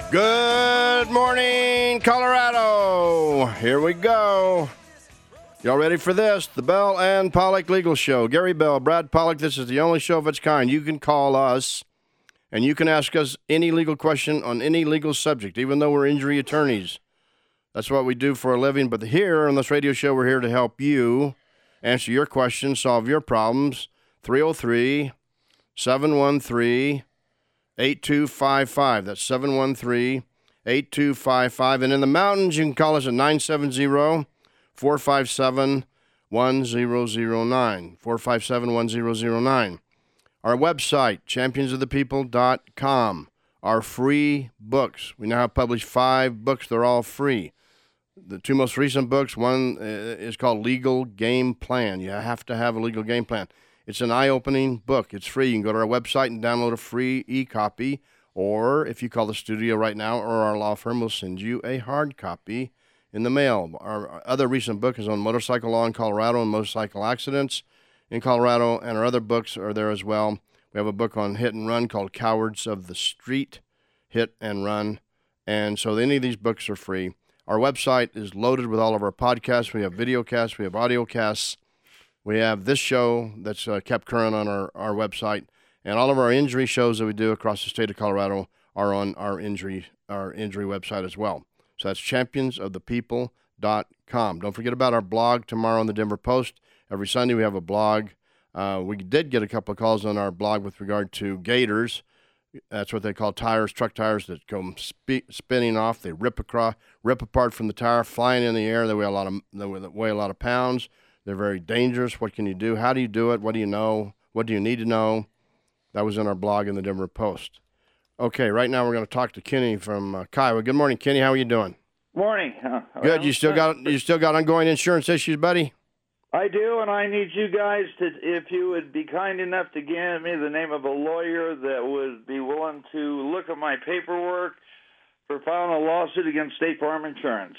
Good morning, Colorado. Here we go. Y'all ready for this? The Bell and Pollock Legal Show. Gary Bell, Brad Pollock. This is the only show of its kind. You can call us, and you can ask us any legal question on any legal subject, even though we're injury attorneys. That's what we do for a living. But here on this radio show, we're here to help you answer your questions, solve your problems. 303-713-8255. That's 713-8255. And in the mountains, you can call us at 970-457-1009. 457-1009. Our website, championsofthepeople.com. Our free books. We now have published 5 books. They're all free. The 2 most recent books, one is called Legal Game Plan. You have to have a legal game plan. It's an eye-opening book. It's free. You can go to our website and download a free e-copy, or if you call the studio right now or our law firm, we'll send you a hard copy in the mail. Our other recent book is on motorcycle law in Colorado and motorcycle accidents in Colorado, and our other books are there as well. We have a book on hit and run called Cowards of the Street, Hit and Run, and so any of these books are free. Our website is loaded with all of our podcasts. We have video casts. We have audio casts. We have this show that's kept current on our website, and all of our injury shows that we do across the state of Colorado are on our injury website as well. So that's championsofthepeople.com. Don't forget about our blog tomorrow on the Denver Post. Every Sunday we have a blog. We did get a couple of calls on our blog with regard to gators. That's what they call tires, truck tires that come spinning off. They rip apart from the tire, flying in the air. They weigh a lot of pounds. They're very dangerous. What can you do? How do you do it? What do you know? What do you need to know? That was in our blog in the Denver Post. Okay, right now we're going to talk to Kenny from Kiowa. Good morning, Kenny. How are you doing? Morning. Good. You still got ongoing insurance issues, buddy? I do, and I need you guys to, if you would be kind enough to give me the name of a lawyer that would be willing to look at my paperwork for filing a lawsuit against State Farm Insurance.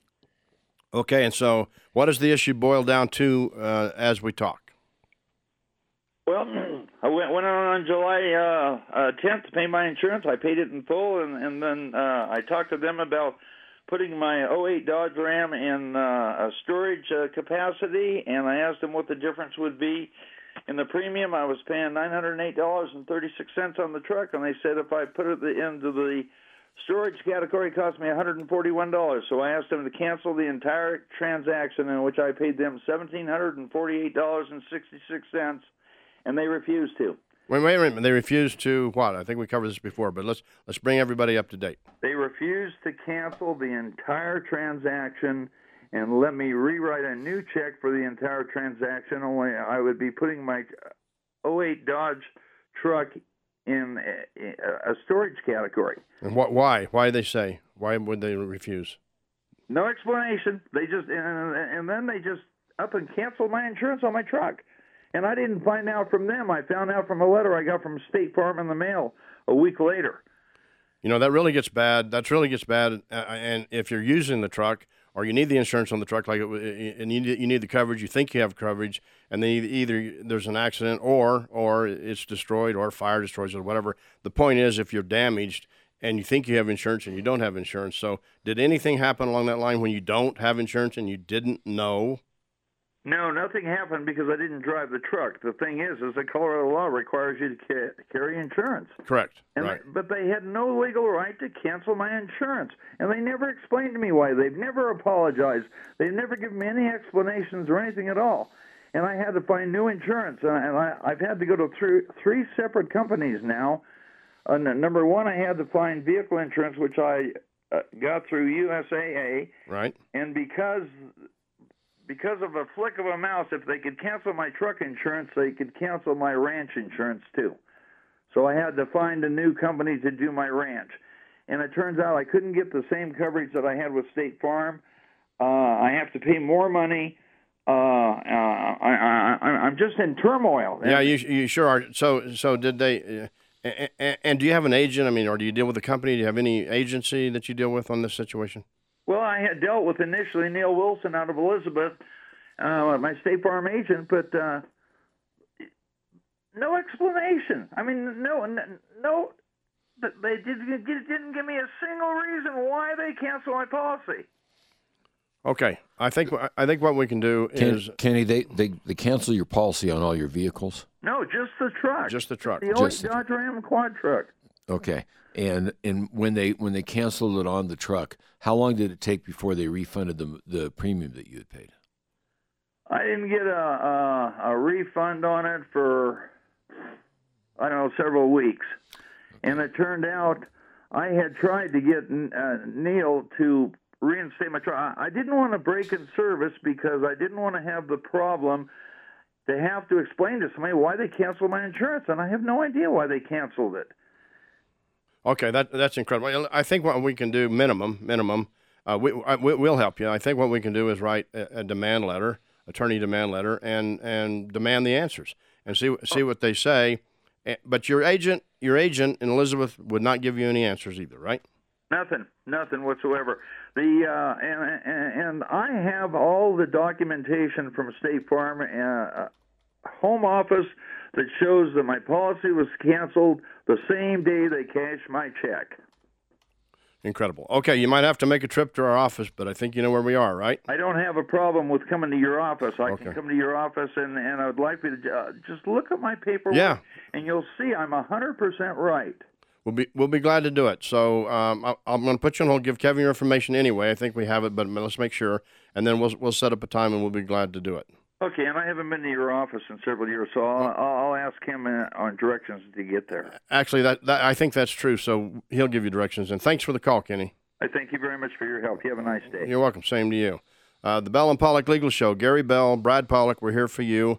Okay, and so what does the issue boil down to as we talk? Well, I went on July 10th to pay my insurance. I paid it in full, and then I talked to them about putting my '08 Dodge Ram in a storage capacity, and I asked them what the difference would be in the premium. I was paying $908.36 on the truck, and they said if I put it into the storage category, it cost me $141. So I asked them to cancel the entire transaction, in which I paid them $1,748.66, and they refused to. Wait a minute. They refused to what? I think we covered this before, but let's bring everybody up to date. They refused to cancel the entire transaction and let me rewrite a new check for the entire transaction. Only I would be putting my '08 Dodge truck in a storage category. And why? Why did they say? Why would they refuse? No explanation. They just and then they just up and canceled my insurance on my truck. And I didn't find out from them. I found out from a letter I got from State Farm in the mail a week later. You know, that really gets bad. And if you're using the truck or you need the insurance on the truck, and you need the coverage, you think you have coverage, and then either there's an accident or it's destroyed or fire destroys it or whatever. The point is, if you're damaged and you think you have insurance and you don't have insurance. So did anything happen along that line when you don't have insurance and you didn't know? No, nothing happened because I didn't drive the truck. The thing is the Colorado law requires you to carry insurance. Correct. Right. But they had no legal right to cancel my insurance. And they never explained to me why. They've never apologized. They've never given me any explanations or anything at all. And I had to find new insurance. And I've had to go to three separate companies now. Number one, I had to find vehicle insurance, which I got through USAA. Right. And because of a flick of a mouse, if they could cancel my truck insurance, they could cancel my ranch insurance too. So I had to find a new company to do my ranch. And it turns out I couldn't get the same coverage that I had with State Farm. I have to pay more money. I'm just in turmoil. Yeah, you sure are. So did they... And do you have an agent? I mean, or do you deal with a company? Do you have any agency that you deal with on this situation? Well, I had dealt with initially Neil Wilson out of Elizabeth, my State Farm agent, but no explanation. I mean, no. but they didn't give me a single reason why they canceled my policy. Okay, I think what we can do is Kenny, they cancel your policy on all your vehicles. No, just the truck. Just the truck. The old Dodge Ram quad truck. Okay, and when they canceled it on the truck, how long did it take before they refunded the premium that you had paid? I didn't get a refund on it for, I don't know, several weeks. And it turned out I had tried to get Neil to reinstate my truck. I didn't want to break in service because I didn't want to have the problem to have to explain to somebody why they canceled my insurance, and I have no idea why they canceled it. Okay, that's incredible. I think what we can do, minimum, we'll help you. I think what we can do is write a demand letter, attorney demand letter, and demand the answers and see what they say. But your agent in Elizabeth would not give you any answers either, right? Nothing whatsoever. And I have all the documentation from State Farm home office that shows that my policy was canceled the same day they cashed my check. Incredible. Okay, you might have to make a trip to our office, but I think you know where we are, right? I don't have a problem with coming to your office. I can come to your office, and I would like you to just look at my paperwork, and you'll see I'm 100% right. We'll be glad to do it. So I'm going to put you on hold, give Kevin your information anyway. I think we have it, but let's make sure, and then we'll set up a time, and we'll be glad to do it. Okay, and I haven't been to your office in several years, so I'll ask him on directions to get there. Actually, that I think that's true, so he'll give you directions. And thanks for the call, Kenny. I thank you very much for your help. You have a nice day. You're welcome. Same to you. The Bell and Pollock Legal Show. Gary Bell, Brad Pollock, we're here for you.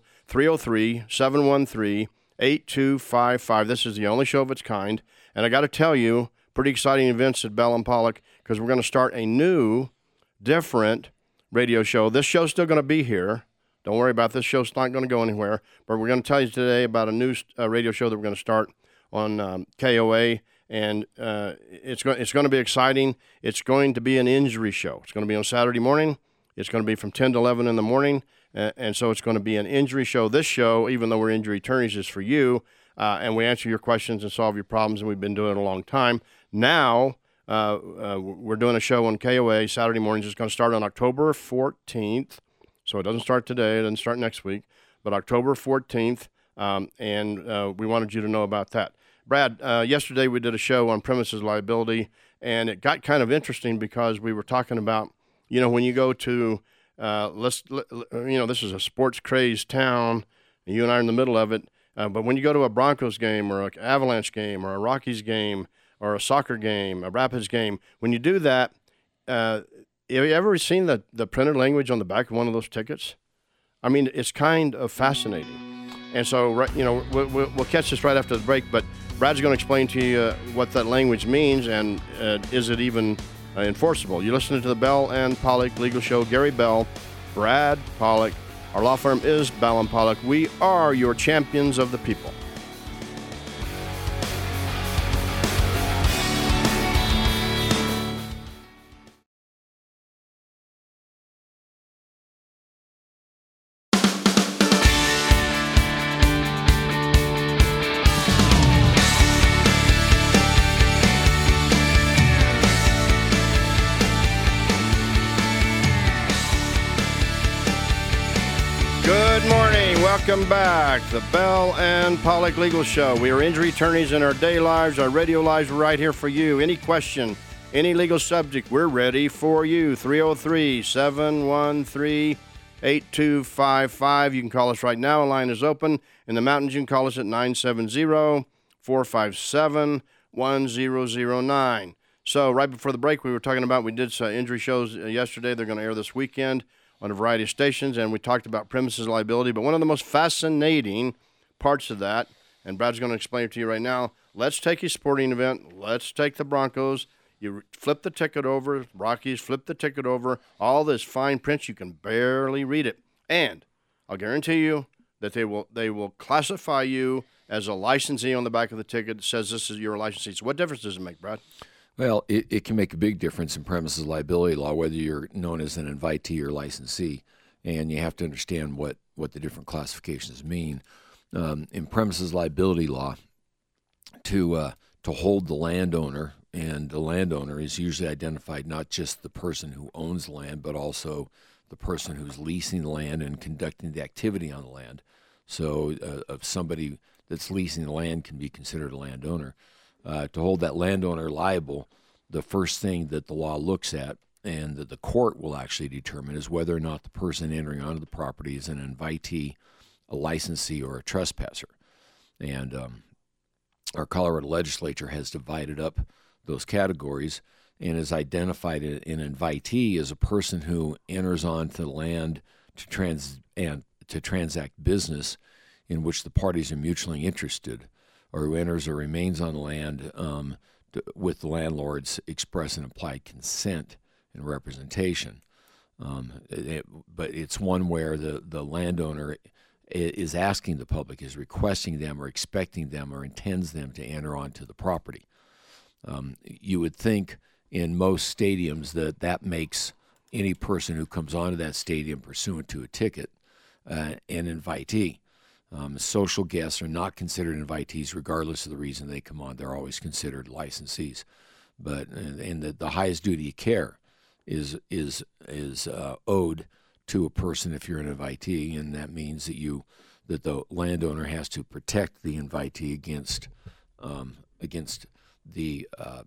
303-713-8255. This is the only show of its kind. And I got to tell you, pretty exciting events at Bell and Pollock because we're going to start a new, different radio show. This show's still going to be here. Don't worry about this show's not going to go anywhere. But we're going to tell you today about a new radio show that we're going to start on KOA, and it's going to be exciting. It's going to be an injury show. It's going to be on Saturday morning. It's going to be from 10 to 11 in the morning, and so it's going to be an injury show. This show, even though we're injury attorneys, is for you, and we answer your questions and solve your problems, and we've been doing it a long time. Now we're doing a show on KOA Saturday mornings. It's going to start on October 14th. So it doesn't start today, it doesn't start next week, but October 14th, and we wanted you to know about that. Brad, yesterday we did a show on premises liability, and it got kind of interesting because we were talking about, when you go to, this is a sports crazed town, and you and I are in the middle of it, but when you go to a Broncos game or an Avalanche game or a Rockies game or a soccer game, a Rapids game, when you do that, have you ever seen the printed language on the back of one of those tickets? I mean, it's kind of fascinating. And so, we'll catch this right after the break, but Brad's going to explain to you what that language means and is it even enforceable. You're listening to the Bell and Pollock Legal Show. Gary Bell, Brad Pollock. Our law firm is Bell and Pollock. We are your champions of the people. Welcome back. The Bell and Pollock Legal Show. We are injury attorneys in our day lives, our radio lives. We're right here for you. Any question, any legal subject, we're ready for you. 303-713-8255. You can call us right now. A line is open. In the mountains, you can call us at 970-457-1009. So right before the break, we were talking about, we did injury shows yesterday. They're going to air this weekend on a variety of stations, and we talked about premises liability. But one of the most fascinating parts of that, and Brad's going to explain it to you right now, let's take a sporting event. Let's take the Broncos. You flip the ticket over, Rockies, flip the ticket over, all this fine print, you can barely read it. And I'll guarantee you that they will classify you as a licensee on the back of the ticket that says this is your licensee. So what difference does it make, Brad? Well, it can make a big difference in premises liability law, whether you're known as an invitee or licensee, and you have to understand what the different classifications mean. In premises liability law, to to hold the landowner, and the landowner is usually identified not just the person who owns the land, but also the person who's leasing the land and conducting the activity on the land. So if somebody that's leasing the land can be considered a landowner. To hold that landowner liable, the first thing that the law looks at and that the court will actually determine is whether or not the person entering onto the property is an invitee, a licensee, or a trespasser. And our Colorado legislature has divided up those categories and has identified an invitee as a person who enters onto the land to transact business in which the parties are mutually interested, or who enters or remains on the land with the landlord's express and implied consent and representation. But it's one where the landowner is asking the public, is requesting them or expecting them or intends them to enter onto the property. You would think in most stadiums that makes any person who comes onto that stadium pursuant to a ticket an invitee. Social guests are not considered invitees regardless of the reason they come on. They're always considered licensees. But and the highest duty of care is owed to a person if you're an invitee, and that means that the landowner has to protect the invitee against the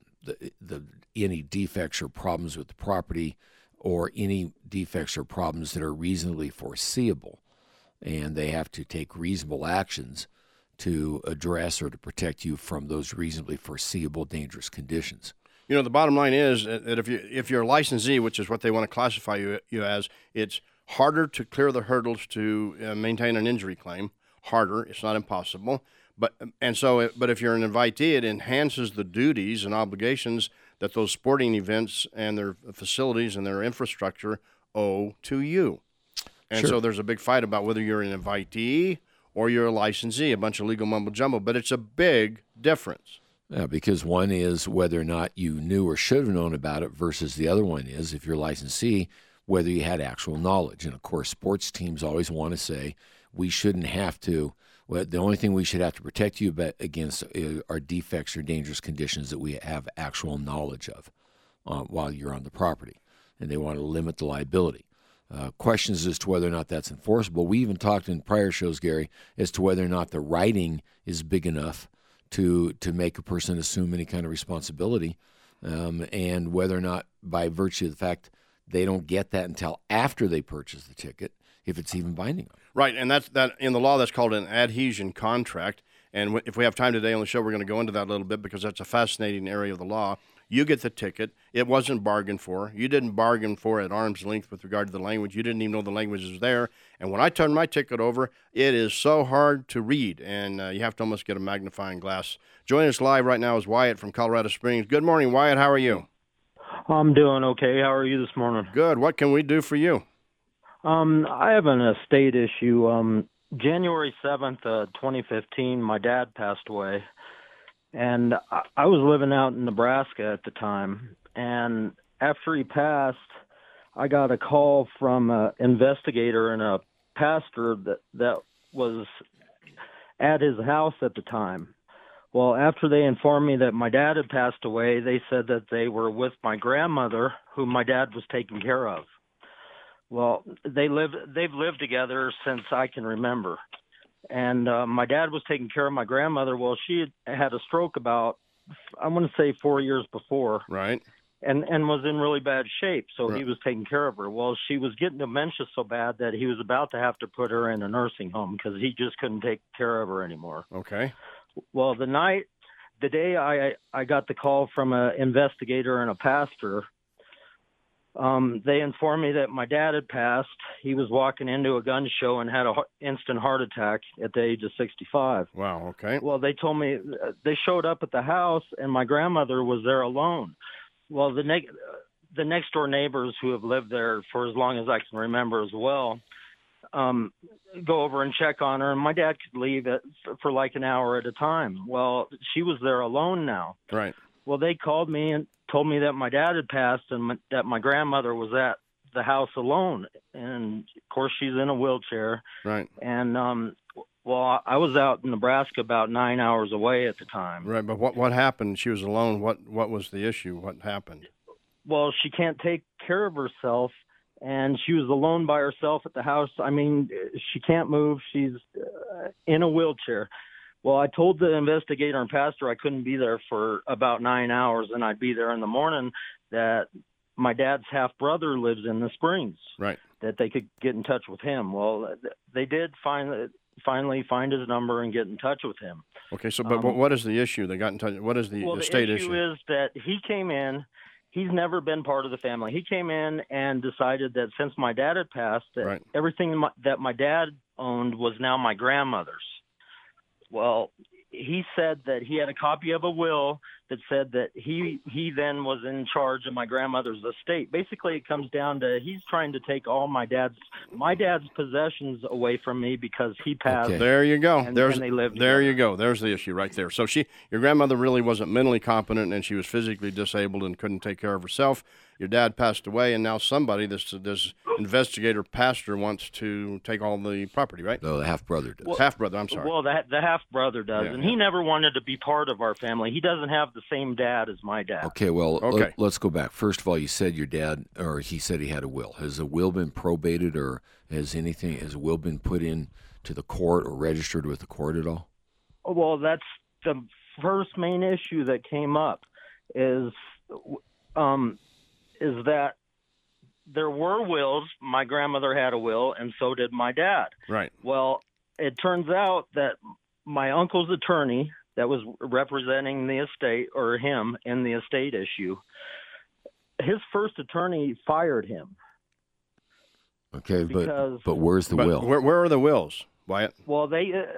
any defects or problems with the property, or any defects or problems that are reasonably foreseeable, and they have to take reasonable actions to address or to protect you from those reasonably foreseeable dangerous conditions. You know, the bottom line is that if you're a licensee, which is what they want to classify you as, it's harder to clear the hurdles to maintain an injury claim. Harder, it's not impossible. But if you're an invitee, it enhances the duties and obligations that those sporting events and their facilities and their infrastructure owe to you. And Sure. So there's a big fight about whether you're an invitee or you're a licensee, a bunch of legal mumbo jumbo, but it's a big difference. Yeah, because one is whether or not you knew or should have known about it versus the other one is, if you're a licensee, whether you had actual knowledge. And, of course, sports teams always want to say we shouldn't have to. Well, the only thing we should have to protect you against are defects or dangerous conditions that we have actual knowledge of while you're on the property. And they want to limit the liability. Questions as to whether or not that's enforceable. We even talked in prior shows, Gary, as to whether or not the writing is big enough to make a person assume any kind of responsibility, and whether or not, by virtue of the fact they don't get that until after they purchase the ticket, if it's even binding on them. Right, and that in the law, that's called an adhesion contract. And if we have time today on the show, we're going to go into that a little bit because that's a fascinating area of the law. You get the ticket. It wasn't bargained for. You didn't bargain for at arm's length with regard to the language. You didn't even know the language was there. And when I turn my ticket over, it is so hard to read, and you have to almost get a magnifying glass. Joining us live right now is Wyatt from Colorado Springs. Good morning, Wyatt. How are you? I'm doing okay. How are you this morning? Good. What can we do for you? I have an estate issue. January 7th, 2015, my dad passed away. And I was living out in Nebraska at the time. And after he passed, I got a call from an investigator and a pastor that was at his house at the time. Well, after they informed me that my dad had passed away, they said that they were with my grandmother, who my dad was taking care of. Well, they've lived together since I can remember. And my dad was taking care of my grandmother. Well, she had a stroke about, I want to say 4 years before. Right. And was in really bad shape, so Right. he was taking care of her. Well, she was getting dementia so bad that he was about to have to put her in a nursing home because he just couldn't take care of her anymore. Okay. Well, the day I got the call from an investigator and a pastor, they informed me that my dad had passed. He was walking into a gun show and had an instant heart attack at the age of 65. Wow. Okay. Well, they told me they showed up at the house and my grandmother was there alone. Well, the next door neighbors who have lived there for as long as I can remember as well, go over and check on her, and my dad could leave it for like an hour at a time. Well, she was there alone now. Right. Well, they called me and told me that my dad had passed and that my grandmother was at the house alone. And, of course, she's in a wheelchair. Right. And Well, I was out in Nebraska about 9 hours away at the time. Right, but what happened? She was alone. What was the issue? What happened? Well, she can't take care of herself, and she was alone by herself at the house. I mean, she can't move. She's in a wheelchair. Well, I told the investigator and pastor I couldn't be there for about 9 hours, and I'd be there in the morning, that my dad's half-brother lives in the Springs. Right. That they could get in touch with him. Well, they did finally find his number and get in touch with him. Okay, so but what is the issue? They got in touch. What is the state issue? The issue is that he came in. He's never been part of the family. He came in and decided that since my dad had passed, that everything that my dad owned was now my grandmother's. Well, he said that he had a copy of a will that said that he then was in charge of my grandmother's estate. Basically, it comes down to he's trying to take all my dad's possessions away from me because he passed. Okay. There you go. And they lived there together. you go. There's the issue right there. So your grandmother really wasn't mentally competent, and she was physically disabled and couldn't take care of herself. Your dad passed away, and now somebody, this investigator pastor, wants to take all the property, right? No, the half-brother does. Well, half-brother, I'm sorry. Well, the half-brother does, and he never wanted to be part of our family. He doesn't have the same dad as my dad. Okay, well, let's go back. First of all, you said your dad, or he said he had a will. Has the will been probated, or has a will been put in to the court or registered with the court at all? Well, that's the first main issue that came up is that there were wills. My grandmother had a will, and so did my dad. Right. Well, it turns out that my uncle's attorney that was representing the estate, or him in the estate issue, his first attorney fired him. Okay, but where's the will? Where are the wills, Wyatt? Well,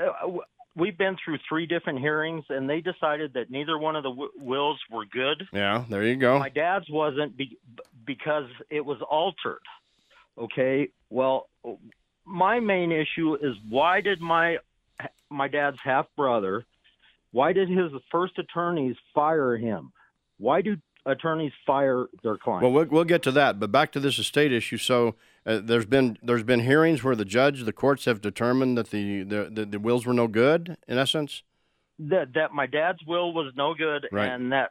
we've been through 3 different hearings, and they decided that neither one of the wills were good. Yeah, there you go. My dad's wasn't because it was altered. Okay, well, my main issue is why did my dad's half-brother, why did his first attorneys fire him? Why do attorneys fire their clients? Well, we'll get to that, but back to this estate issue. So there's been hearings where the courts have determined that the wills were no good, in essence? That my dad's will was no good, right. And that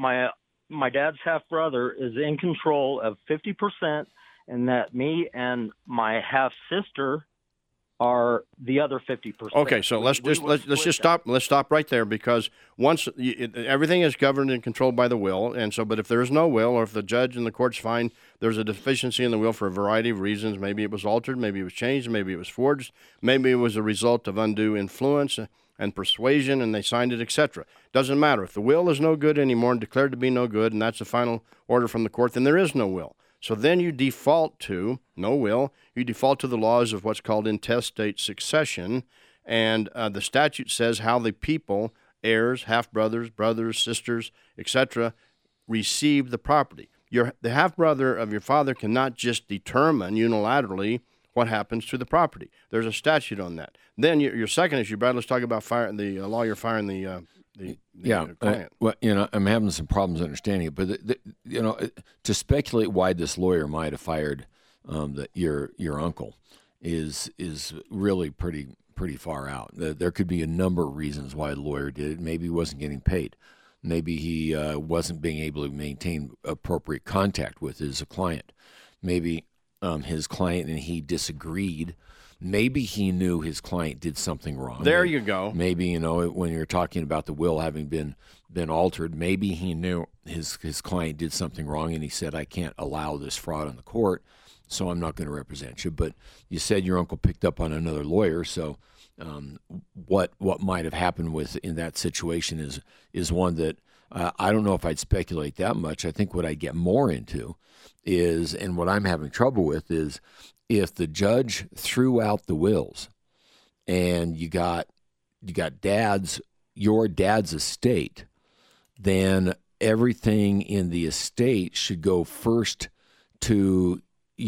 my dad's half-brother is in control of 50%, and that me and my half-sister are the other 50%. Okay, so let's just stop right there, because once everything is governed and controlled by the will, and so, but if there is no will, or if the judge and the courts find there's a deficiency in the will for a variety of reasons, maybe it was altered, maybe it was changed, maybe it was forged, maybe it was a result of undue influence and persuasion, and they signed it, etc. Doesn't matter. If the will is no good anymore and declared to be no good, and that's the final order from the court, then there is no will. So then you default to no will. You default to the laws of what's called intestate succession, and the statute says how the people, heirs, half-brothers, brothers, sisters, etc., receive the property. The half-brother of your father cannot just determine unilaterally what happens to the property. There's a statute on that. Then your second issue, Brad, let's talk about the lawyer firing the client. Well, I'm having some problems understanding it, but to speculate why this lawyer might have fired your uncle is really pretty far out. There could be a number of reasons why the lawyer did it. Maybe he wasn't getting paid. Maybe he wasn't being able to maintain appropriate contact with his client. Maybe his client and he disagreed. Maybe he knew his client did something wrong. There you go. Maybe, when you're talking about the will having been altered, maybe he knew his client did something wrong, and he said, I can't allow this fraud on the court, so I'm not going to represent you. But you said your uncle picked up on another lawyer, so what might have happened in that situation is one that I don't know if I'd speculate that much. I think what I get more into is, and what I'm having trouble with is, if the judge threw out the wills and you got your dad's estate, then everything in the estate should go first to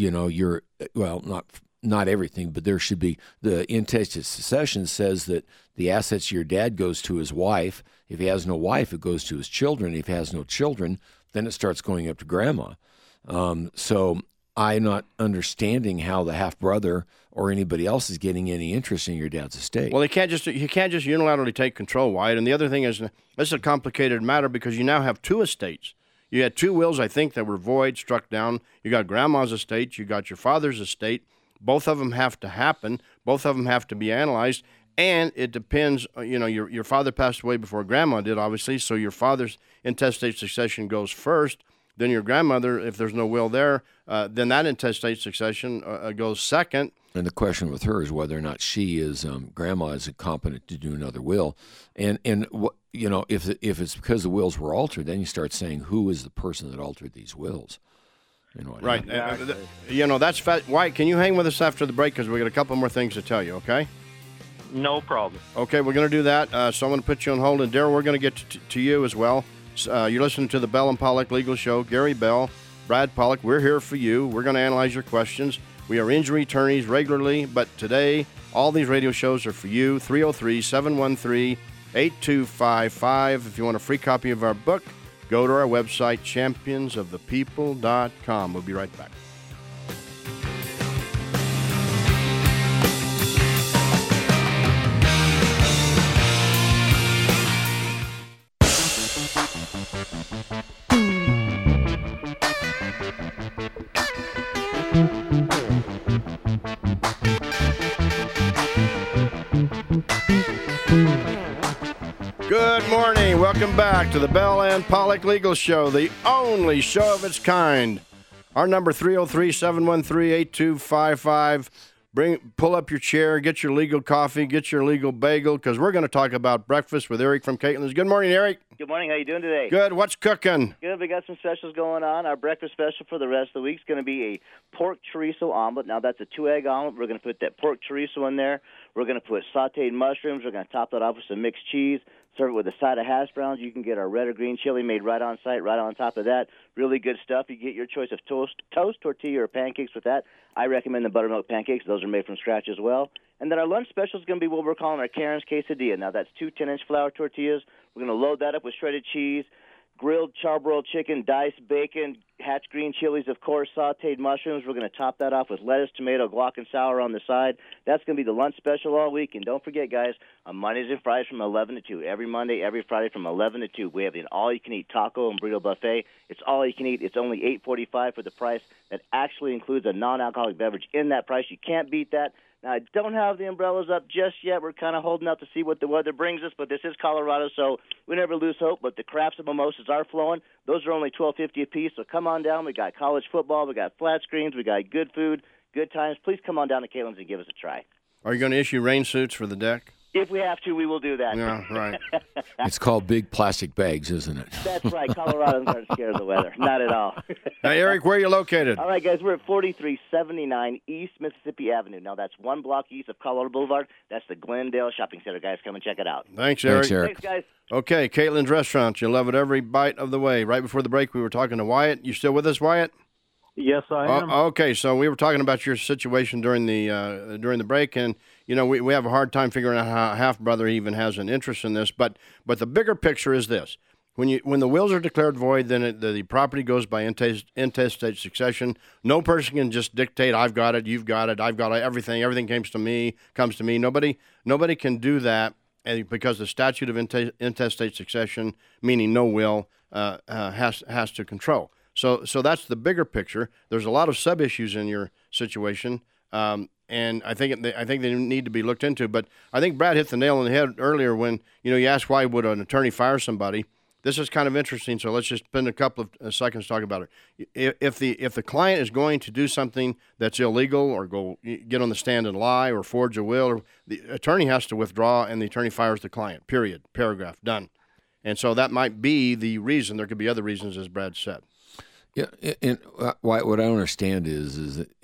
not everything, but there should be the intestate succession says that the assets of your dad goes to his wife. If he has no wife, it goes to his children. If he has no children, then it starts going up to grandma. So I'm not understanding how the half brother or anybody else is getting any interest in your dad's estate. Well, you can't just unilaterally take control, Wyatt. And the other thing is, this is a complicated matter because you now have two estates. You had two wills, I think, that were void, struck down. You got grandma's estate. You got your father's estate. Both of them have to happen. Both of them have to be analyzed. And it depends, your father passed away before grandma did, obviously, so your father's intestate succession goes first. Then your grandmother, if there's no will there, then that intestate succession goes second. And the question with her is whether or not she is, grandma is competent to do another will. And if it's because the wills were altered, then you start saying who is the person that altered these wills. Right. That's fat. White, can you hang with us after the break because we got a couple more things to tell you, okay? No problem. Okay, we're going to do that. So I'm going to put you on hold. And, Daryl, we're going to get to you as well. You're listening to the Bell and Pollock Legal Show. Gary Bell, Brad Pollock, we're here for you. We're going to analyze your questions. We are injury attorneys regularly, but today all these radio shows are for you. 303-713-8255. If you want a free copy of our book, go to our website, championsofthepeople.com. We'll be right back. Good morning. Welcome back to the Bell and Pollock Legal Show, the only show of its kind. Our number 303-713-8255. Pull up your chair, get your legal coffee, get your legal bagel, because we're going to talk about breakfast with Eric from Caitlin's. Good morning, Eric. Good morning. How you doing today? Good. What's cooking? Good. We got some specials going on. Our breakfast special for the rest of the week is going to be a pork chorizo omelet. Now, that's a 2-egg omelet. We're going to put that pork chorizo in there. We're going to put sautéed mushrooms. We're going to top that off with some mixed cheese. Serve it with a side of hash browns. You can get our red or green chili made right on site, right on top of that. Really good stuff. You get your choice of toast, tortilla, or pancakes with that. I recommend the buttermilk pancakes. Those are made from scratch as well. And then our lunch special is going to be what we're calling our Karen's Quesadilla. Now, that's 2 10-inch flour tortillas. We're going to load that up with shredded cheese, grilled charbroiled chicken, diced bacon, hatch green chilies, of course, sautéed mushrooms. We're going to top that off with lettuce, tomato, guac, and sour on the side. That's going to be the lunch special all week. And don't forget, guys, on Mondays and Fridays from 11 to 2. Every Monday, every Friday from 11 to 2. We have an all-you-can-eat taco and burrito buffet. It's all you can eat. It's only $8.45 for the price. That actually includes a non-alcoholic beverage in that price. You can't beat that. Now, I don't have the umbrellas up just yet. We're kind of holding out to see what the weather brings us, but this is Colorado, so we never lose hope. But the crafts and mimosas are flowing. Those are only $12.50 a piece, so come on down. We got college football. We got flat screens. We got good food, good times. Please come on down to Caitlin's and give us a try. Are you going to issue rain suits for the deck? If we have to, we will do that. Yeah, right. It's called big plastic bags, isn't it? That's right. Coloradans aren't scared of the weather. Not at all. Hey, Eric, where are you located? All right, guys, we're at 4379 East Mississippi Avenue. Now, that's 1 block east of Colorado Boulevard. That's the Glendale Shopping Center, guys. Come and check it out. Thanks, Eric. Thanks, guys. Okay, Caitlin's Restaurant. You'll love it every bite of the way. Right before the break, we were talking to Wyatt. You still with us, Wyatt? Yes, I am. Okay, so we were talking about your situation during the break, and we have a hard time figuring out how a half brother even has an interest in this. But the bigger picture is this: when the wills are declared void, then the property goes by intestate succession. No person can just dictate, "I've got it, you've got it, I've got everything. Everything comes to me." Nobody can do that because the statute of intestate succession, meaning no will, has to control. So that's the bigger picture. There's a lot of sub-issues in your situation, and I think they need to be looked into. But I think Brad hit the nail on the head earlier when you asked why would an attorney fire somebody. This is kind of interesting, so let's just spend a couple of seconds talking about it. If the client is going to do something that's illegal or go get on the stand and lie or forge a will, the attorney has to withdraw and the attorney fires the client, period, paragraph, done. And so that might be the reason. There could be other reasons, as Brad said. Yeah, and what I don't understand is that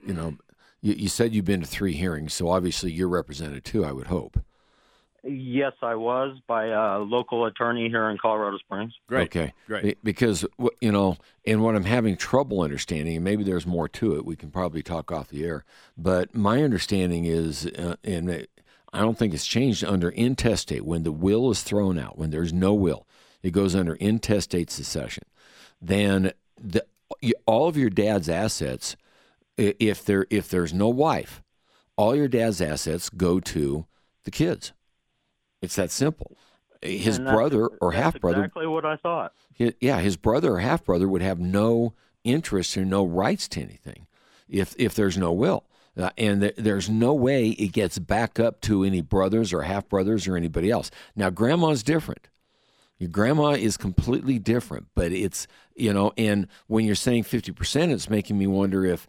you said you've been to 3 hearings, so obviously you're represented too, I would hope. Yes, I was by a local attorney here in Colorado Springs. Great. Okay. Great. Because, and what I'm having trouble understanding, and maybe there's more to it, we can probably talk off the air, but my understanding is, and I don't think it's changed, under intestate, when the will is thrown out, when there's no will, it goes under intestate succession. Then all of your dad's assets if there's no wife, all your dad's assets go to the kids. It's that simple. His brother or half-brother. Exactly what I thought. His brother or half-brother would have no interest or no rights to anything if there's no will. And there's no way it gets back up to any brothers or half-brothers or anybody else. Now, grandma's different. Your grandma is completely different, but it's, and when you're saying 50%, it's making me wonder if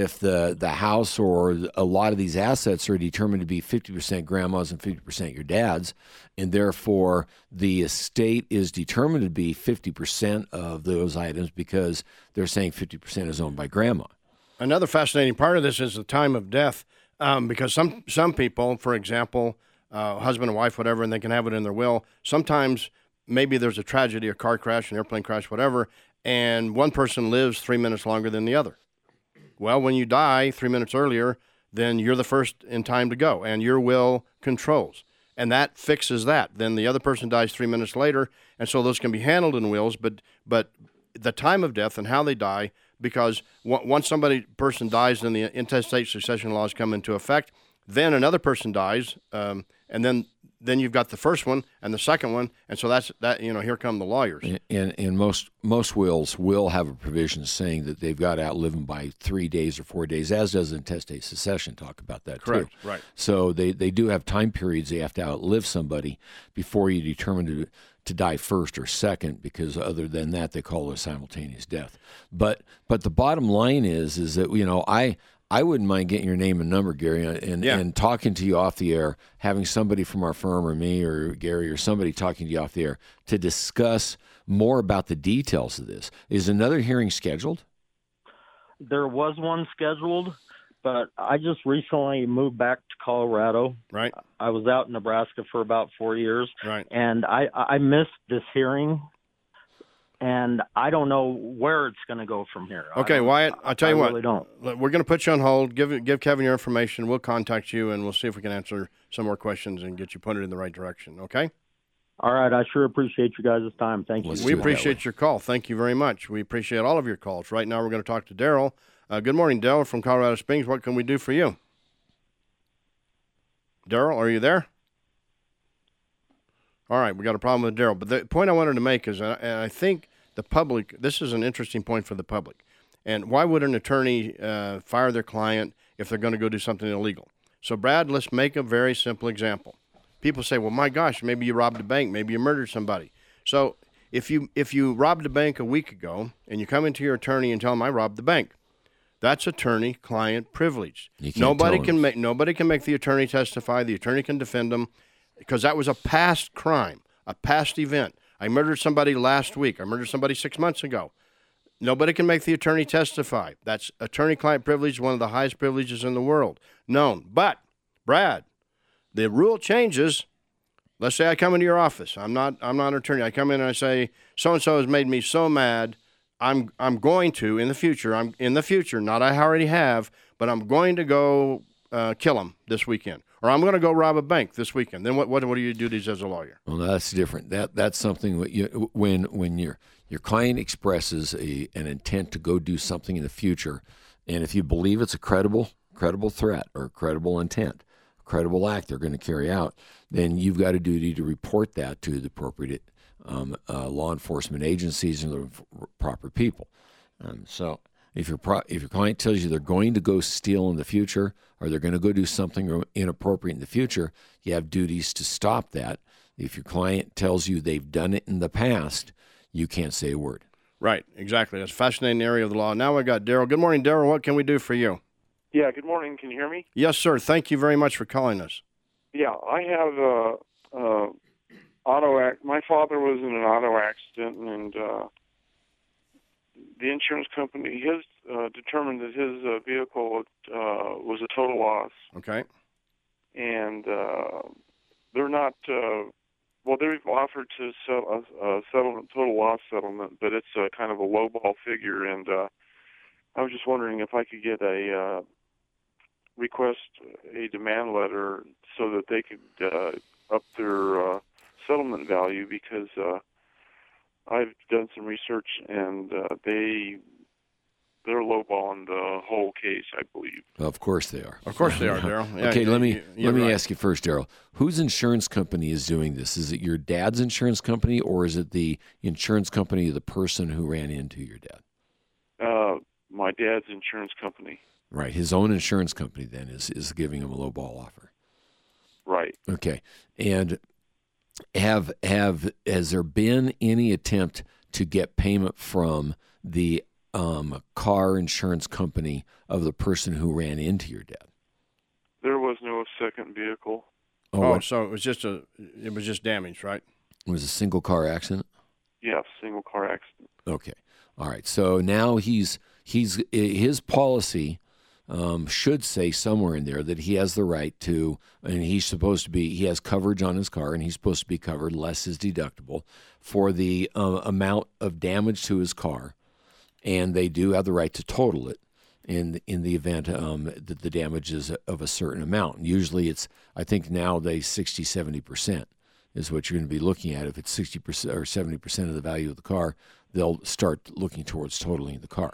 the house or a lot of these assets are determined to be 50% grandma's and 50% your dad's, and therefore the estate is determined to be 50% of those items because they're saying 50% is owned by grandma. Another fascinating part of this is the time of death, because some people, for example, husband and wife, whatever, and they can have it in their will. Sometimes maybe there's a tragedy, a car crash, an airplane crash, whatever, and one person lives 3 minutes longer than the other. Well, when you die 3 minutes earlier, then you're the first in time to go, and your will controls. And that fixes that. Then the other person dies 3 minutes later, and so those can be handled in wills, but the time of death and how they die, because once person dies, then the intestate succession laws come into effect, then another person dies, and then you've got the first one and the second one, and so that's here come the lawyers. And most wills will have a provision saying that they've got to outlive them by 3 days or 4 days, as does intestate succession talk about that. Correct. Too. Right. So they do have time periods they have to outlive somebody before you determine to die first or second, because other than that they call it a simultaneous death. But the bottom line is that I wouldn't mind getting your name and number, Gary, and talking to you off the air, having somebody from our firm or me or Gary or somebody talking to you off the air to discuss more about the details of this. Is another hearing scheduled? There was one scheduled, but I just recently moved back to Colorado. Right. I was out in Nebraska for about 4 years. Right. And I missed this hearing. And I don't know where it's going to go from here. Okay, Wyatt, I'll tell you what. I really don't. We're going to put you on hold. Give Kevin your information. We'll contact you, and we'll see if we can answer some more questions and get you pointed in the right direction, okay? All right. I sure appreciate you guys' time. Thank you. We appreciate your call. Thank you very much. We appreciate all of your calls. Right now we're going to talk to Daryl. Good morning, Daryl from Colorado Springs. What can we do for you? Daryl, are you there? All right, we got a problem with Daryl. But the point I wanted to make is, and I think the public, this is an interesting point for the public. And why would an attorney fire their client if they're going to go do something illegal? So, Brad, let's make a very simple example. People say, well, my gosh, maybe you robbed a bank. Maybe you murdered somebody. So if you robbed a bank a week ago and you come into your attorney and tell him I robbed the bank, that's attorney-client privilege. Nobody can make the attorney testify. The attorney can defend them because that was a past crime, a past event. I murdered somebody last week. I murdered somebody 6 months ago. Nobody can make the attorney testify. That's attorney-client privilege, one of the highest privileges in the world, known. But, Brad, the rule changes. Let's say I come into your office. I'm not an attorney. I come in and I say, so-and-so has made me so mad, I'm going to, in the future, not I already have, but I'm going to go kill him this weekend. Or I'm going to go rob a bank this weekend. Then what are your duties as a lawyer? Well, that's different. That's something when your client expresses an intent to go do something in the future, and if you believe it's a credible threat or credible intent, credible act they're going to carry out, then you've got a duty to report that to the appropriate law enforcement agencies and the proper people. So if your client tells you they're going to go steal in the future or they're going to go do something inappropriate in the future, you have duties to stop that. If your client tells you they've done it in the past, you can't say a word. Right, exactly. That's a fascinating area of the law. Now I got Daryl. Good morning, Daryl. What can we do for you? Yeah, good morning. Can you hear me? Yes, sir. Thank you very much for calling us. Yeah, I have my father was in an auto accident, and the insurance company determined that his vehicle was a total loss. Okay. And they're not. They've offered to sell a total loss settlement, but it's kind of a lowball figure, and I was just wondering if I could get request a demand letter so that they could up their settlement value, because I've done some research and they they're lowballing the whole case, I believe. Of course they are. Of course they are, Daryl. Yeah, Okay, let me right. ask you first, Daryl. Whose insurance company is doing this? Is it your dad's insurance company, or is it the insurance company of the person who ran into your dad? My dad's insurance company. Right, his own insurance company then is giving him a low ball offer. Right. Okay, and has there been any attempt to get payment from the car insurance company of the person who ran into your dad? There was no second vehicle. So it was just damage, right? It was a single car accident? Yeah, single car accident. Okay. All right. So now his policy should say somewhere in there that he has the right to, and he has coverage on his car, and he's supposed to be covered less his deductible for the amount of damage to his car, and they do have the right to total it in the event that the damage is of a certain amount. Usually I think nowadays 60-70% is what you're going to be looking at. If it's 60% or 70% of the value of the car, they'll start looking towards totaling the car.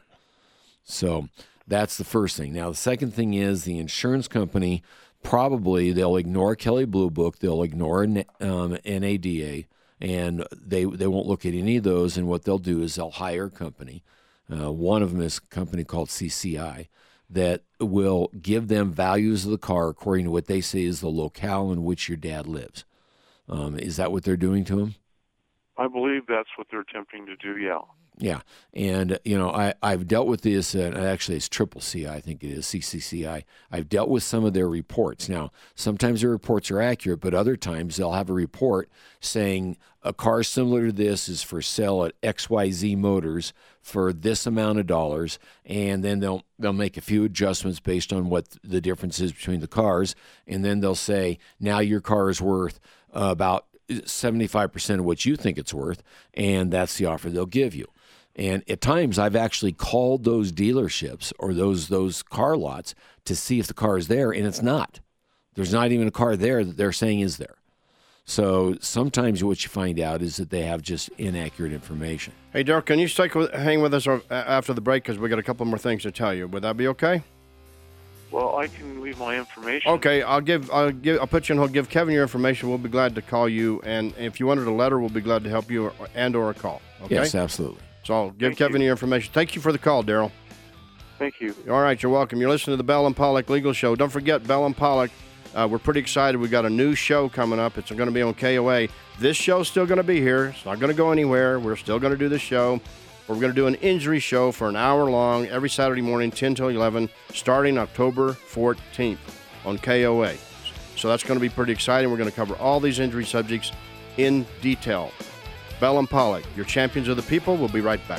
So that's the first thing. Now, the second thing is the insurance company, probably they'll ignore Kelley Blue Book, they'll ignore NADA, and they won't look at any of those. And what they'll do is they'll hire a company. One of them is a company called CCI that will give them values of the car according to what they say is the locale in which your dad lives. Is that what they're doing to him? I believe that's what they're attempting to do, yeah. Yeah, and I've dealt with this, actually it's CCCI, I think it is, CCCI. I've dealt with some of their reports. Now, sometimes their reports are accurate, but other times they'll have a report saying a car similar to this is for sale at XYZ Motors for this amount of dollars, and then they'll make a few adjustments based on what the difference is between the cars, and then they'll say, now your car is worth about 75% of what you think it's worth, and that's the offer they'll give you. And at times, I've actually called those dealerships or those car lots to see if the car is there, and it's not. There's not even a car there that they're saying is there. So sometimes what you find out is that they have just inaccurate information. Hey, Daryl, can you hang with us after the break because we got a couple more things to tell you? Would that be okay? Well, I can leave my information. Okay, I'll put you on hold. Give Kevin your information. We'll be glad to call you, and if you wanted a letter, we'll be glad to help you or a call. Okay? Yes, absolutely. So I'll give Kevin your information. Thank you for the call, Daryl. Thank you. All right, you're welcome. You're listening to the Bell and Pollock Legal Show. Don't forget, Bell and Pollock, we're pretty excited. We've got a new show coming up. It's going to be on KOA. This show's still going to be here. It's not going to go anywhere. We're still going to do this show. We're going to do an injury show for an hour long every Saturday morning, 10 till 11, starting October 14th on KOA. So that's going to be pretty exciting. We're going to cover all these injury subjects in detail. Bell and Pollock, your champions of the people. We'll be right back.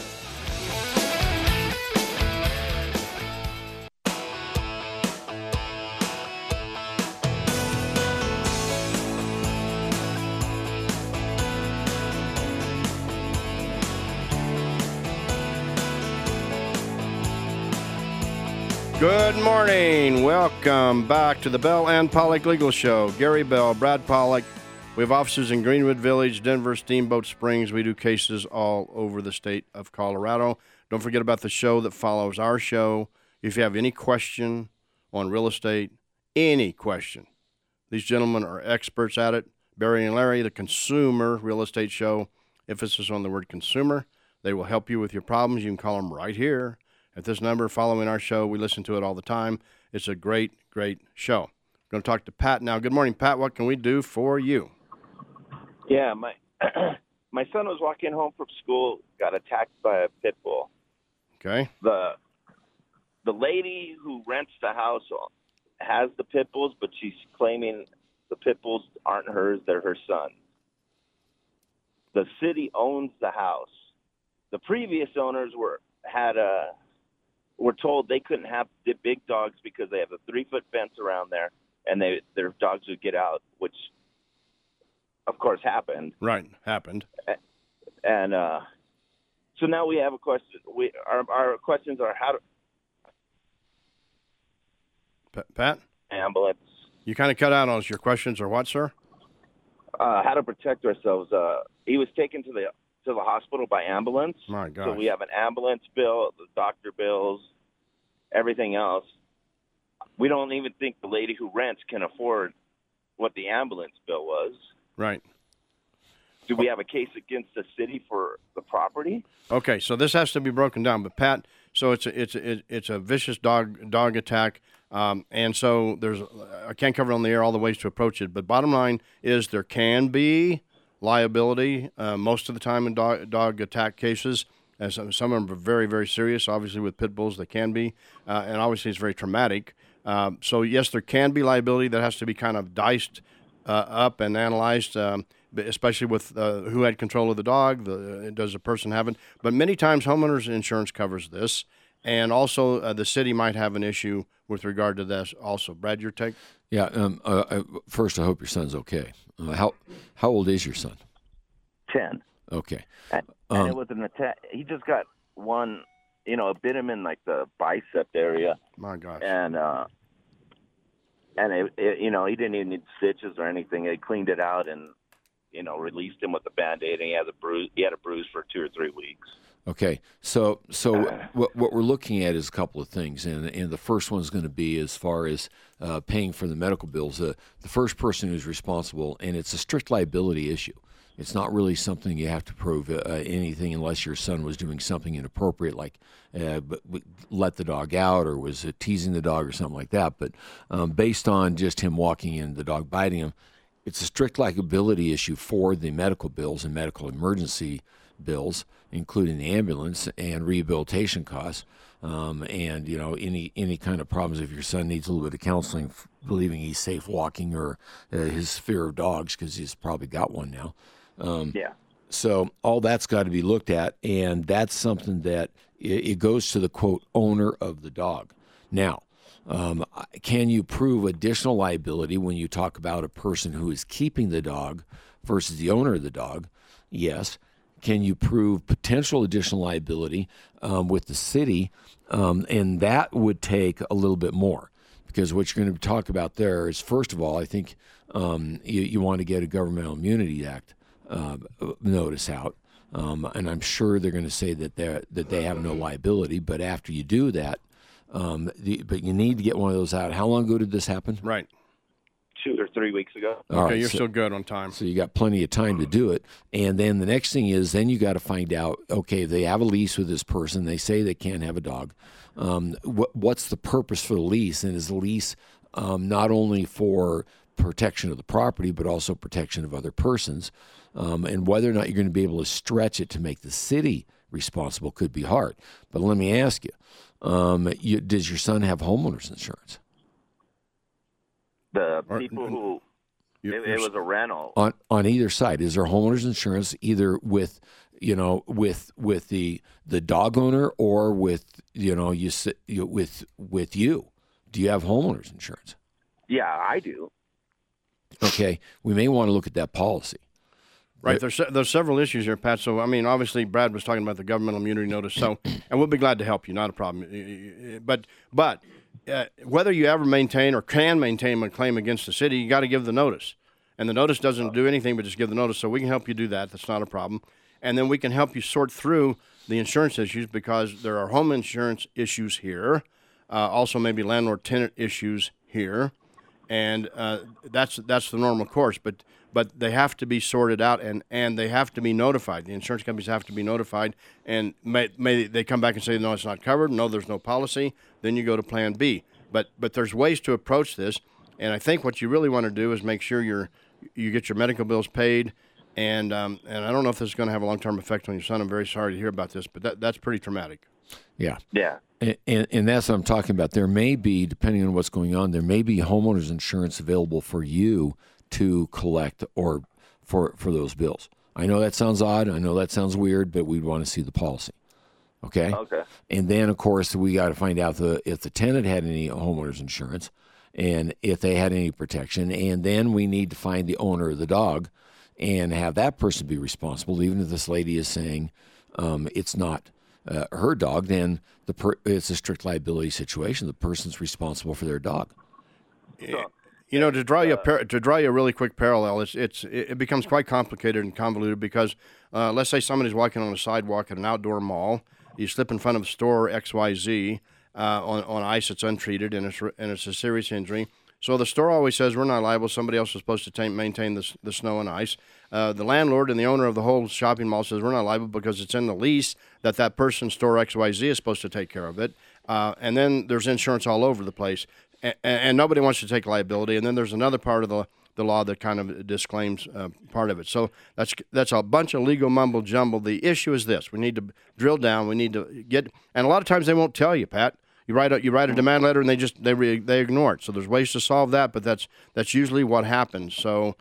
Good morning. Welcome back to the Bell and Pollock Legal Show. Gary Bell, Brad Pollock. We have offices in Greenwood Village, Denver, Steamboat Springs. We do cases all over the state of Colorado. Don't forget about the show that follows our show. If you have any question on real estate, any question, these gentlemen are experts at it. Barry and Larry, the Consumer Real Estate Show, emphasis on the word consumer. They will help you with your problems. You can call them right here at this number following our show. We listen to it all the time. It's a great, great show. I'm going to talk to Pat now. Good morning, Pat. What can we do for you? Yeah, my son was walking home from school, got attacked by a pit bull. Okay. The lady who rents the house has the pit bulls, but she's claiming the pit bulls aren't hers; they're her son's. The city owns the house. The previous owners were told they couldn't have the big dogs because they have a 3-foot fence around there, and their dogs would get out, which of course happened. Right, happened. And so now we have a question. Our questions are how to Pat? Ambulance. You kind of cut out on us. Your questions are what, sir? How to protect ourselves. He was taken to to the hospital by ambulance. My gosh. So we have an ambulance bill, the doctor bills, everything else. We don't even think the lady who rents can afford what the ambulance bill was. Right. Do we have a case against the city for the property? Okay, so this has to be broken down. But Pat, so it's a vicious dog attack, and so I can't cover it on the air all the ways to approach it. But bottom line is there can be liability most of the time in dog attack cases. And some of them are very, very serious. Obviously, with pit bulls, they can be, and obviously it's very traumatic. So yes, there can be liability that has to be kind of diced up and analyzed. Especially with who had control of the dog, does the person have it? But many times homeowners insurance covers this, and also the city might have an issue with regard to this also. Brad, your take? Yeah. First, I hope your son's okay. How old is your son? 10. Okay. And it was an attack. He just got one, it bit him in like the bicep area. My gosh. And it he didn't even need stitches or anything. They cleaned it out and, released him with a Band-Aid, and he had a bruise for 2 or 3 weeks. Okay, so what we're looking at is a couple of things, and the first one is going to be as far as paying for the medical bills. The first person who's responsible, and it's a strict liability issue. It's not really something you have to prove anything unless your son was doing something inappropriate, like let the dog out or was teasing the dog or something like that. But based on just him walking in, the dog biting him, it's a strict liability issue for the medical bills and medical emergency bills, including the ambulance and rehabilitation costs, and any kind of problems if your son needs a little bit of counseling, believing he's safe walking, or his fear of dogs because he's probably got one now. So all that's got to be looked at, and that's something that it goes to the quote owner of the dog. Now, can you prove additional liability when you talk about a person who is keeping the dog versus the owner of the dog? Yes. Can you prove potential additional liability with the city? And that would take a little bit more, because what you're going to talk about there is, first of all, I think you want to get a Governmental Immunity Act notice out. And I'm sure they're going to say that they have no liability. But after you do that, but you need to get one of those out. How long ago did this happen? Right. 2 or 3 weeks ago. Okay, right, you're still good on time. So you got plenty of time to do it. And then the next thing is, then you got to find out, okay, they have a lease with this person. They say they can't have a dog. What's the purpose for the lease? And is the lease not only for protection of the property, but also protection of other persons? And whether or not you're going to be able to stretch it to make the city responsible could be hard. But let me ask you, does your son have homeowners insurance? The people who it was a rental on either side. Is there homeowners insurance either with the dog owner or with with you? Do you have homeowners insurance? Yeah, I do. Okay, we may want to look at that policy. Right, there's several issues here, Pat. So, I mean, obviously, Brad was talking about the governmental immunity notice. So, and we'll be glad to help you, not a problem. But whether you ever maintain or can maintain a claim against the city, you got to give the notice. And the notice doesn't do anything but just give the notice. So we can help you do that. That's not a problem. And then we can help you sort through the insurance issues, because there are home insurance issues here, also maybe landlord-tenant issues here, and that's the normal course. But they have to be sorted out, and they have to be notified. The insurance companies have to be notified, and may they come back and say, no, it's not covered, no, there's no policy, then you go to Plan B. But there's ways to approach this, and I think what you really want to do is make sure you get your medical bills paid, and I don't know if this is going to have a long-term effect on your son. I'm very sorry to hear about this, but that's pretty traumatic. Yeah. Yeah. And that's what I'm talking about. There may be, depending on what's going on, there may be homeowners insurance available for you to collect or for those bills. I know that sounds odd. I know that sounds weird, but we'd want to see the policy. Okay? Okay. And then, of course, we got to find out if the tenant had any homeowners insurance and if they had any protection. And then we need to find the owner of the dog and have that person be responsible. Even if this lady is saying it's not her dog, then it's a strict liability situation. The person's responsible for their dog. You know, to draw you a really quick parallel, it becomes quite complicated and convoluted because let's say somebody's walking on a sidewalk at an outdoor mall. You slip in front of store XYZ on ice that's untreated, and it's a serious injury. So the store always says we're not liable. Somebody else is supposed to maintain the snow and ice. The landlord and the owner of the whole shopping mall says we're not liable because it's in the lease that person, store XYZ, is supposed to take care of it. And then there's insurance all over the place. And nobody wants to take liability. And then there's another part of the law that kind of disclaims part of it. So that's a bunch of legal mumble jumble. The issue is this: we need to drill down. We need to get, and a lot of times they won't tell you, Pat. You write a demand letter and they ignore it. So there's ways to solve that, but that's usually what happens. So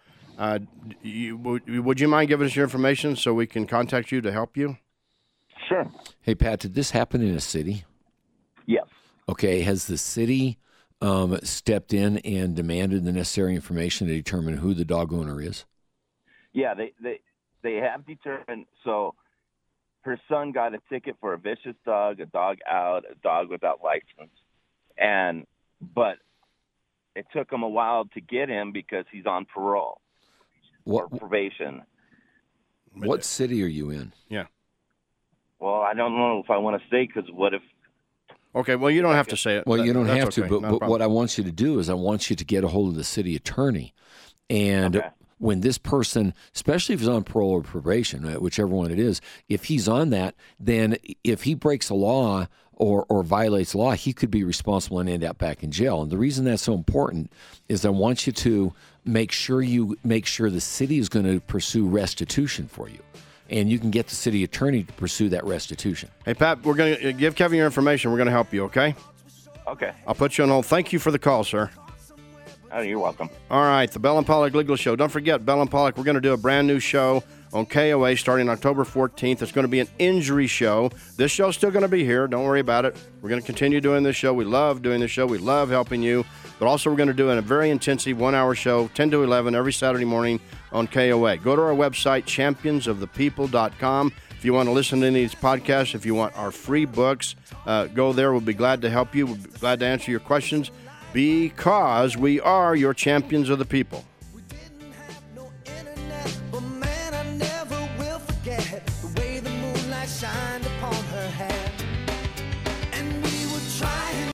would you mind giving us your information so we can contact you to help you? Sure. Hey, Pat, did this happen in a city? Yes. Okay, has the city stepped in and demanded the necessary information to determine who the dog owner is? Yeah, they have determined. So her son got a ticket for a vicious dog, a dog out, a dog without license, but it took him a while to get him because he's on parole or probation. What city are you in? Yeah. Well, I don't know if I want to say because what if? Okay, well, you don't have to say it. Well, you don't have okay. to, but what I want you to do is I want you to get a hold of the city attorney. And when this person, especially if he's on parole or probation, whichever one it is, if he's on that, then if he breaks a law or violates law, he could be responsible and end up back in jail. And the reason that's so important is I want you to make sure the city is going to pursue restitution for you. And you can get the city attorney to pursue that restitution. Hey, Pat, we're going to give Kevin your information. We're going to help you, okay? Okay. I'll put you on hold. Thank you for the call, sir. Oh, you're welcome. All right, the Bell and Pollock Legal Show. Don't forget, Bell and Pollock, we're going to do a brand new show on KOA starting October 14th. It's going to be an injury show. This show's still going to be here. Don't worry about it. We're going to continue doing this show. We love doing this show. We love helping you. But also we're going to do a very intensive 1-hour show, 10 to 11, every Saturday morning on KOA. Go to our website, championsofthepeople.com. If you want to listen to any of these podcasts, if you want our free books, go there. We'll be glad to help you. We'll be glad to answer your questions because we are your champions of the people.